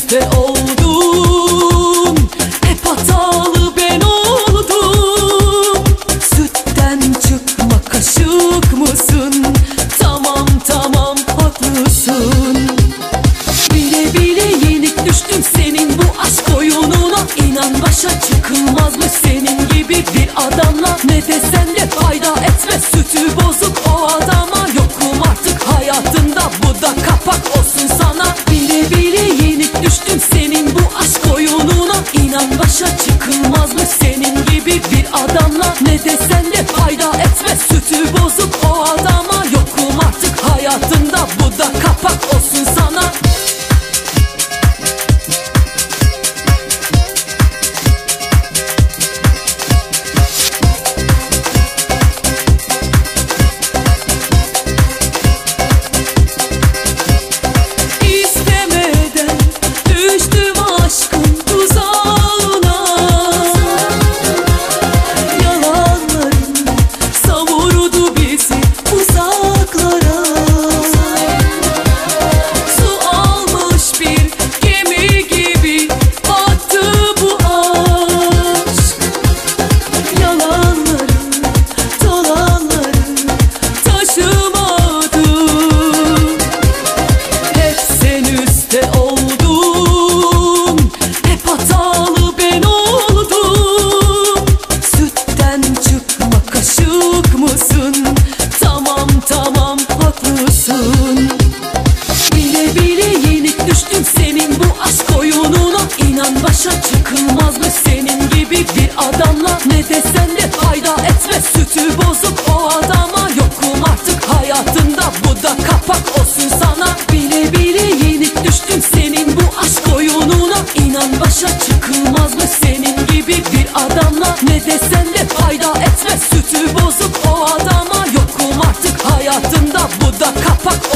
üstte oldun, hep hatalı ben oldum. Sütten çıkma kaşık mısın? Tamam tamam haklısın. Bile bile yenik düştüm senin bu aşk oyununa. İnan başa çıkılmazmış senin gibi bir adamla. Ne desen de fayda etmez, sütü bozuk o adama. Yokum artık hayatında, bu da kapak olsun sana. Bile bile yenik düştüm senin bu aşk oyununa. İnan başa çıkılmazmış senin gibi bir adamla. Ne desen de fayda etmez, sütü bozuk o adama. Yokum artık hayatında, bu da kapak olsun sana. Tamam tamam haklısın. Bile bile yenik düştüm senin bu aşk oyununa. İnan başa çıkılmazmış senin gibi bir adamla. Ne desen de fayda etmez, sütü bozuk o adama. Yokum artık hayatında, bu da kapak olsun sana. Bile bile yenik düştüm senin bu aşk oyununa. İnan başa çıkılmazmış senin gibi bir adamla. Ne desen de fayda etmez, sütü bozuk o adama. Yokum artık hayatında, bu da kapak